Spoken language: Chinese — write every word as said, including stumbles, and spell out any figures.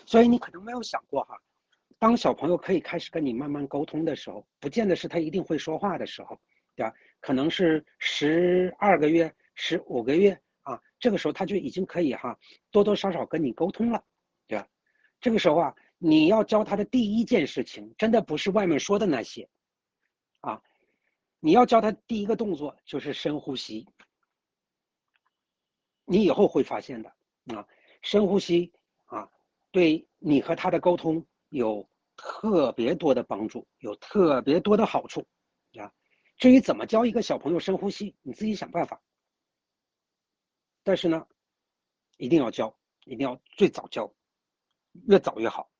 所以你可能没有想过哈，当小朋友可以开始跟你慢慢沟通的时候，不见得是他一定会说话的时候，对吧？可能是十二个月、十五个月啊，这个时候他就已经可以哈多多少少跟你沟通了，对吧？这个时候啊，你要教他的第一件事情，真的不是外面说的那些啊，你要教他第一个动作就是深呼吸。你以后会发现的啊，深呼吸啊，对你和他的沟通有特别多的帮助，有特别多的好处啊。至于怎么教一个小朋友深呼吸，你自己想办法。但是呢，一定要教，一定要最早教，越早越好。